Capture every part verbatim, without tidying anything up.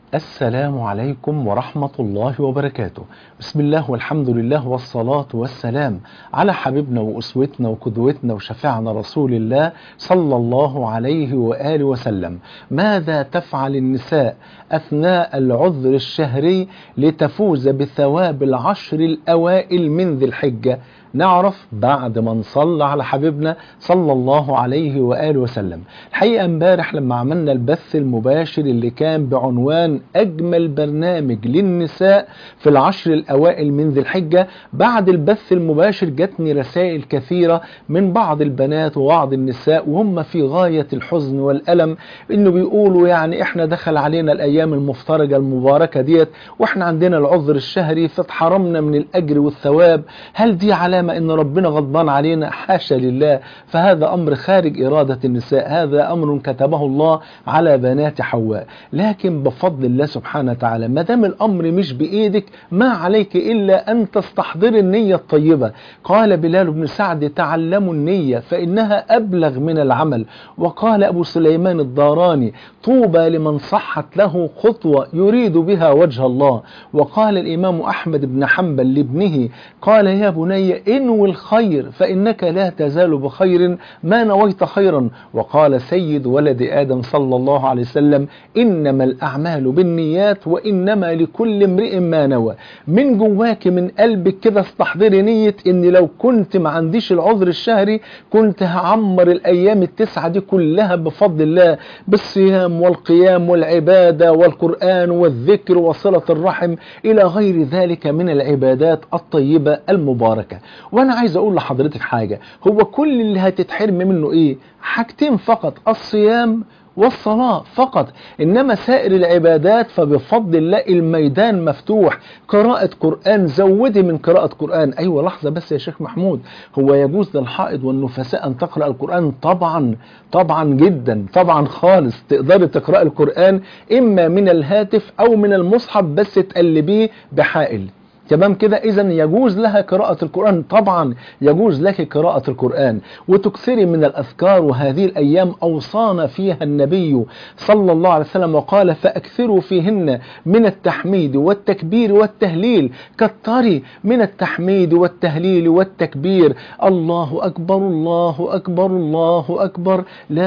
السلام عليكم ورحمة الله وبركاته. بسم الله والحمد لله والصلاة والسلام على حبيبنا وأسوتنا وقدوتنا وشفيعنا رسول الله صلى الله عليه وآله وسلم. ماذا تفعل النساء أثناء العذر الشهري لتفوز بثواب العشر الأوائل من ذي الحجة؟ نعرف بعد ما نصلى على حبيبنا صلى الله عليه وآله وسلم. الحقيقة امبارح لما عملنا البث المباشر اللي كان بعنوان أجمل برنامج للنساء في العشر الأوائل من ذي الحجة، بعد البث المباشر جاتني رسائل كثيرة من بعض البنات وبعض النساء وهم في غاية الحزن والألم، إنه بيقولوا يعني إحنا دخل علينا الأيام المفترجة المباركة ديت وإحنا عندنا العذر الشهري فاتحرمنا من الأجر والثواب. هل دي علامة ان ربنا غضبان علينا؟ حاشا لله، فهذا امر خارج ارادة النساء، هذا امر كتبه الله على بنات حواء. لكن بفضل الله سبحانه وتعالى ما دام الامر مش بايدك ما عليك الا ان تستحضر النية الطيبة. قال بلال بن سعد: تعلموا النية فانها ابلغ من العمل. وقال ابو سليمان الداراني: طوبى لمن صحت له خطوة يريد بها وجه الله. وقال الامام احمد بن حنبل لابنه قال: يا بني انوي الخير فإنك لا تزال بخير ما نويت خيرا. وقال سيد ولد آدم صلى الله عليه وسلم: إنما الأعمال بالنيات وإنما لكل امرئ ما نوى. من جواك من قلبك كده استحضري نية إن لو كنت ما عنديش العذر الشهري كنت هعمر الأيام التسعة دي كلها بفضل الله بالصيام والقيام والعبادة والقرآن والذكر وصلة الرحم إلى غير ذلك من العبادات الطيبة المباركة. وانا عايز اقول لحضرتك حاجة، هو كل اللي هتتحرم منه ايه؟ حاجتين فقط: الصيام والصلاة فقط. انما سائر العبادات فبفضل الله الميدان مفتوح. قراءة قرآن، زودي من قراءة قرآن. ايوه لحظة بس يا شيخ محمود، هو يجوز للحائض والنفساء ان تقرأ القرآن؟ طبعا طبعا جدا طبعا خالص، تقدري تقرأ القرآن اما من الهاتف او من المصحف بس تقلبيه بحائل. تمام كده؟ اذا يجوز لها قراءة القرآن، طبعا يجوز لك قراءة القرآن وتكثري من الأذكار. وهذه الأيام أوصانا فيها النبي صلى الله عليه وسلم وقال: فأكثروا فيهن من التحميد والتكبير والتهليل. كتري من التحميد والتهليل والتكبير: الله أكبر الله أكبر الله أكبر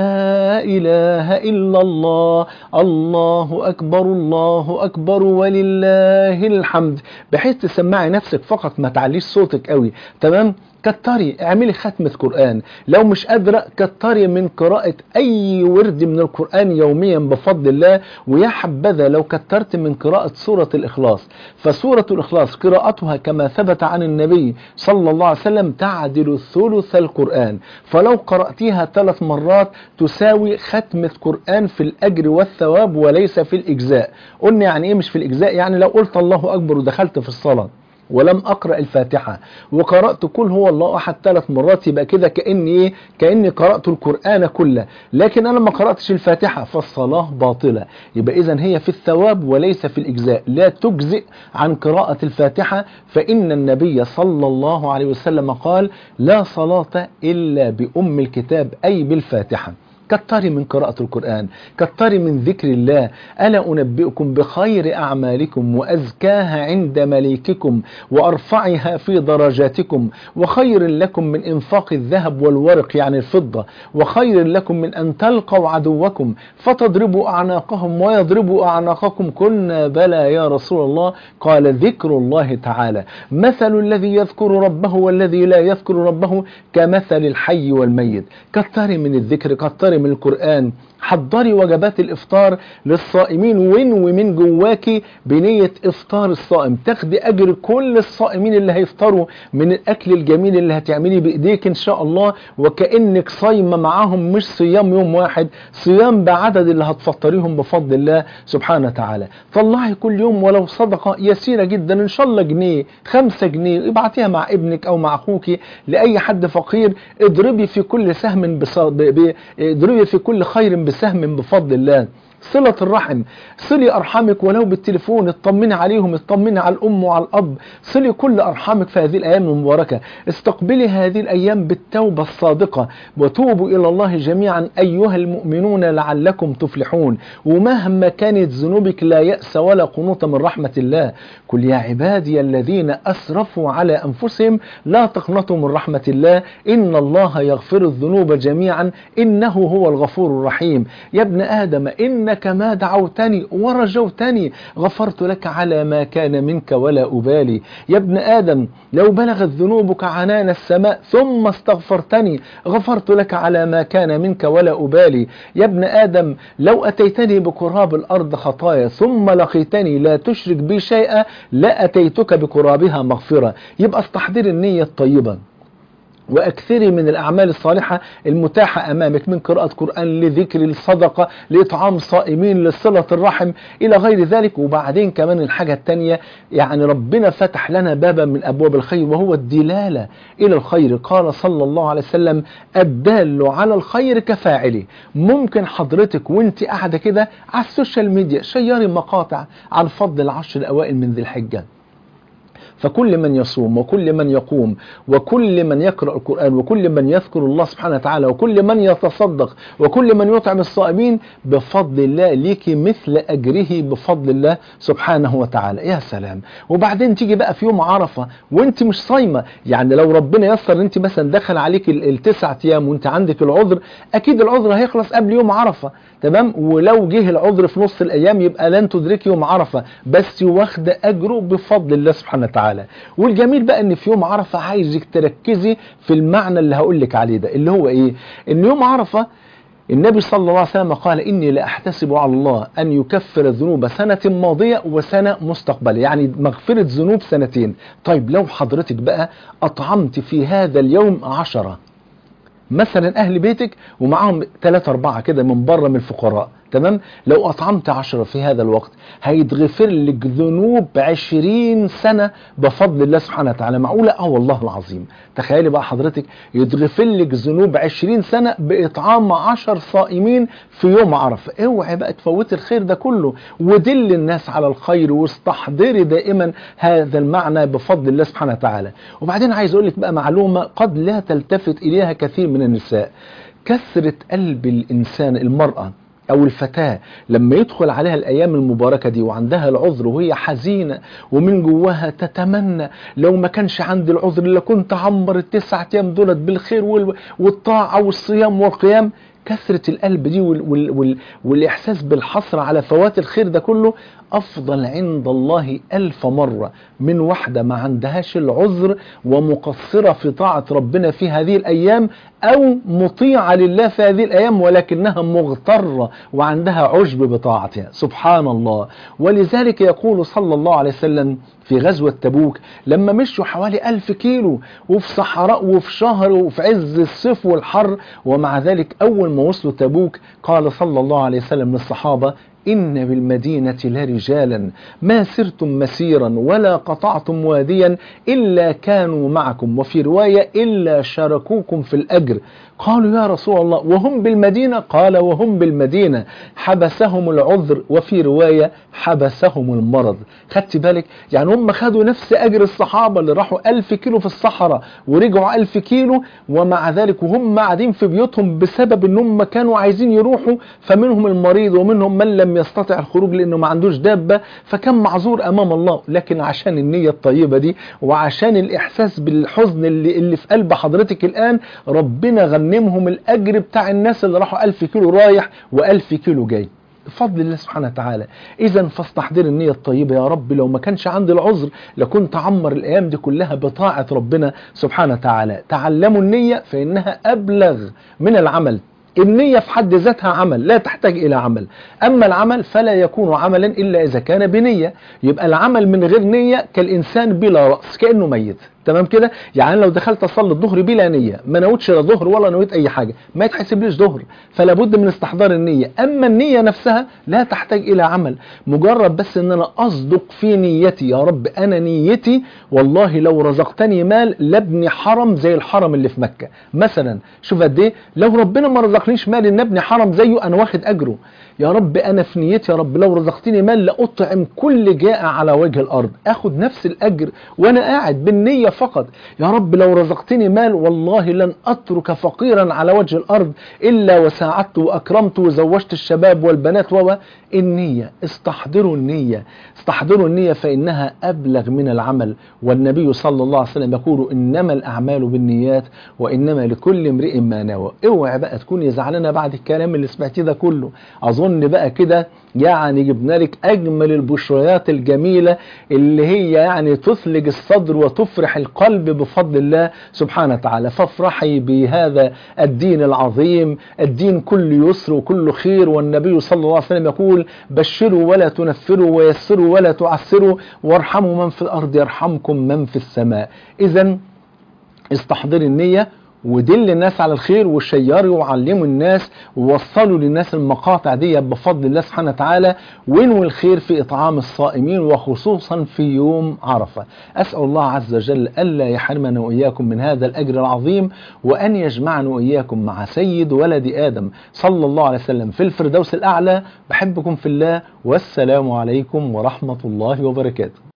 لا إله إلا الله، الله أكبر الله أكبر ولله الحمد، بحيث تسمعي نفسك فقط ما تعليش صوتك قوي. تمام؟ كتري، اعملي ختمة قرآن. لو مش قادرة كتري من قراءة اي ورد من القرآن يوميا بفضل الله. ويا حبذا لو كترت من قراءة سورة الاخلاص، فسورة الاخلاص قراءتها كما ثبت عن النبي صلى الله عليه وسلم تعدل ثلث القرآن، فلو قرأتيها ثلاث مرات تساوي ختمة قرآن في الاجر والثواب وليس في الاجزاء. قلنا يعني ايه مش في الاجزاء؟ يعني لو قلت الله اكبر ودخلت في الصلاة ولم أقرأ الفاتحة وقرأت كل هو الله أحد ثلاث مرات، يبقى كده كأني إيه؟ كأني قرأت القرآن كله. لكن أنا ما قرأتش الفاتحة فالصلاة باطلة. يبقى إذن هي في الثواب وليس في الإجزاء، لا تجزئ عن قراءة الفاتحة، فإن النبي صلى الله عليه وسلم قال: لا صلاة إلا بأم الكتاب، أي بالفاتحة. كتري من قراءة القرآن، كتري من ذكر الله. ألا أنبئكم بخير أعمالكم وأزكاها عند مليككم وأرفعها في درجاتكم، وخير لكم من إنفاق الذهب والورق يعني الفضة، وخير لكم من أن تلقوا عدوكم فتضربوا أعناقهم ويضربوا أعناقكم. قلنا بلى يا رسول الله. قال: ذكر الله تعالى. مثل الذي يذكر ربه والذي لا يذكر ربه كمثل الحي والميت. كتري من الذكر، كتري من القرآن، حضري وجبات الافطار للصائمين وانوي من جواكي بنية افطار الصائم، تاخدي اجر كل الصائمين اللي هيفطروا من الاكل الجميل اللي هتعمليه بايديك ان شاء الله، وكأنك صايمة معاهم، مش صيام يوم واحد، صيام بعدد اللي هتفطريهم بفضل الله سبحانه وتعالى. طلعي كل يوم ولو صدقة يسيرة جدا، ان شاء الله جنيه خمسة جنيه، ابعتيها مع ابنك او مع اخوك لاي حد فقير. اضربي في كل سهم بص... ب... ب... اضربي في كل خير بسهم بفضل الله. صلة الرحم، صلي أرحامك ولو بالتليفون، اطمني عليهم، اطمني على الأم وعلى الأب، صلي كل أرحامك في هذه الأيام المباركة. استقبلي هذه الأيام بالتوبة الصادقة، وتوبوا إلى الله جميعا أيها المؤمنون لعلكم تفلحون. ومهما كانت ذنوبك لا يأس ولا قنوط من رحمة الله. قل يا عبادي الذين أسرفوا على أنفسهم لا تقنطوا من رحمة الله إن الله يغفر الذنوب جميعا إنه هو الغفور الرحيم. يا ابن آدم إنك ما دعوتني ورجوتني غفرت لك على ما كان منك ولا أبالي. يا ابن آدم لو بلغت ذنوبك عنان السماء ثم استغفرتني غفرت لك على ما كان منك ولا أبالي. يا ابن آدم لو أتيتني بقراب الأرض خطايا ثم لقيتني لا تشرك بي شيئا لأتيتك بقرابها مغفرة. يبقى استحضر النية الطيبة، وأكثري من الأعمال الصالحة المتاحة أمامك، من قراءة قرآن، لذكر، للصدقة، لإطعام صائمين، لصلة الرحم، إلى غير ذلك. وبعدين كمان الحاجة التانية، يعني ربنا فتح لنا بابا من أبواب الخير وهو الدلالة إلى الخير. قال صلى الله عليه وسلم الدال على الخير كفاعله. ممكن حضرتك وانت قاعدة كده على السوشيال ميديا شيري مقاطع عن فضل العشر الأوائل من ذي الحجة، فكل من يصوم وكل من يقوم وكل من يقرأ القرآن وكل من يذكر الله سبحانه وتعالى وكل من يتصدق وكل من يطعم الصائمين بفضل الله ليك مثل أجره بفضل الله سبحانه وتعالى. يا سلام. وبعدين تيجي بقى في يوم عرفة وانت مش صايمة، يعني لو ربنا يسر انت مثلا دخل عليك التسع ايام وانت عندك العذر، اكيد العذر هيخلص قبل يوم عرفة، تمام؟ ولو جه العذر في نص الايام يبقى لن تدرك يوم عرفة، بس واخد اجره بفضل الله سبحانه وتعالى. والجميل بقى ان في يوم عرفة عايزك تركزي في المعنى اللي هقول لك عليه ده، اللي هو ايه؟ ان يوم عرفة النبي صلى الله عليه وسلم قال إني لأحتسب على الله أن يكفر ذنوب سنة ماضية وسنة مستقبلة، يعني مغفرة ذنوب سنتين. طيب لو حضرتك بقى أطعمت في هذا اليوم عشرة مثلا أهل بيتك ومعهم ثلاثة أربعة كده من بره من الفقراء، تمام؟ لو أطعمت عشرة في هذا الوقت هيتغفر لك ذنوب عشرين سنة بفضل الله سبحانه وتعالى. معقولة؟ اه والله العظيم. تخيلي بقى حضرتك يتغفر لك ذنوب عشرين سنة بإطعام عشر صائمين في يوم عرفة. اوعي بقى تفوتي الخير ده كله، ودل الناس على الخير، واستحضري دائما هذا المعنى بفضل الله سبحانه وتعالى. وبعدين عايز أقول لك بقى معلومة قد لا تلتفت إليها كثير من النساء. كثرة قلب الإنسان، المرأة أو الفتاة، لما يدخل عليها الأيام المباركة دي وعندها العذر وهي حزينة ومن جواها تتمنى لو ما كانش عندي العذر اللي كنت عمر التسعة أيام دولت بالخير والطاعة والصيام والقيام. كثرة القلب دي وال وال وال والإحساس بالحسرة على فوات الخير ده كله أفضل عند الله ألف مرة من واحدة ما عندهاش العذر ومقصرة في طاعة ربنا في هذه الأيام، أو مطيعة لله في هذه الأيام ولكنها مغترة وعندها عجب بطاعتها. سبحان الله. ولذلك يقول صلى الله عليه وسلم في غزوة تبوك لما مشوا حوالي ألف كيلو وفي صحراء وفي شهر وفي عز الصيف والحر، ومع ذلك أول ما وصلوا تبوك قال صلى الله عليه وسلم للصحابة إن بالمدينة لرجالا ما سرتم مسيرا ولا قطعتم واديا إلا كانوا معكم، وفي رواية إلا شاركوكم في الأجر. قالوا يا رسول الله وهم بالمدينة؟ قال وهم بالمدينة حبسهم العذر، وفي رواية حبسهم المرض. خدت بالك؟ يعني هم خدوا نفس أجر الصحابة اللي راحوا ألف كيلو في الصحراء ورجعوا ألف كيلو، ومع ذلك وهم قاعدين في بيوتهم بسبب ان هم كانوا عايزين يروحوا، فمنهم المريض ومنهم من لم يستطع الخروج لأنه ما عندوش دابة، فكان معذور أمام الله. لكن عشان النية الطيبة دي وعشان الإحساس بالحزن اللي, اللي في قلب حضرتك الآن، ربنا غنمهم الأجر بتاع الناس اللي راحوا ألف كيلو رايح وألف كيلو جاي بفضل الله سبحانه وتعالى. إذا فاستحضر النية الطيبة. يا رب لو ما كانش عندي العذر لكنت عمر الأيام دي كلها بطاعة ربنا سبحانه وتعالى. تعلموا النية فإنها أبلغ من العمل. النية في حد ذاتها عمل لا تحتاج إلى عمل، أما العمل فلا يكون عملا إلا إذا كان بنية. يبقى العمل من غير نية كالإنسان بلا رأس، كأنه ميت، تمام كده؟ يعني لو دخلت أصلي الظهر بلا نية، ما نويتش لا ظهر ولا نويت أي حاجة، ما يتحسبليش ظهر، فلا بد من استحضار النية. أما النية نفسها لا تحتاج إلى عمل، مجرد بس إن أنا أصدق في نيتي. يا رب أنا نيتي والله لو رزقتني مال لابني حرم زي الحرم اللي في مكة مثلا. شوف قد إيه، لو ربنا ما رزقنيش رزقنيش مال ان ابني حرم زيه انا واخد اجره. يا رب انا في نيتي يا رب لو رزقتني مال لاطعم كل جائع على وجه الارض، اخد نفس الاجر وانا قاعد بالنيه فقط. يا رب لو رزقتني مال والله لن اترك فقيرا على وجه الارض الا وساعدته واكرمته وزوجت الشباب والبنات. و النيه، استحضروا النيه، استحضروا النيه فانها ابلغ من العمل. والنبي صلى الله عليه وسلم يقول انما الاعمال بالنيات وانما لكل امرئ ما نوى. اوعى بقى تكوني زعلانه بعد الكلام اللي سمعتيه ده كله. اظن بقى كده يعني جبنا لك اجمل البشريات الجميله اللي هي يعني تثلج الصدر وتفرح القلب بفضل الله سبحانه وتعالى. فافرحي بهذا الدين العظيم، الدين كل يسر وكل خير. والنبي صلى الله عليه وسلم يقول بشروا ولا تنفروا ويسروا ولا تعسروا وارحموا من في الارض يرحمكم من في السماء. اذا استحضري النيه ودل الناس على الخير وشيروا وعلموا الناس ووصلوا للناس المقاطع دي بفضل الله سبحانه وتعالى، وانووا الخير في إطعام الصائمين وخصوصا في يوم عرفة. أسأل الله عز وجل ألا يحرمنا وإياكم من هذا الأجر العظيم، وأن يجمعنا وإياكم مع سيد ولد آدم صلى الله عليه وسلم في الفردوس الأعلى. بحبكم في الله، والسلام عليكم ورحمة الله وبركاته.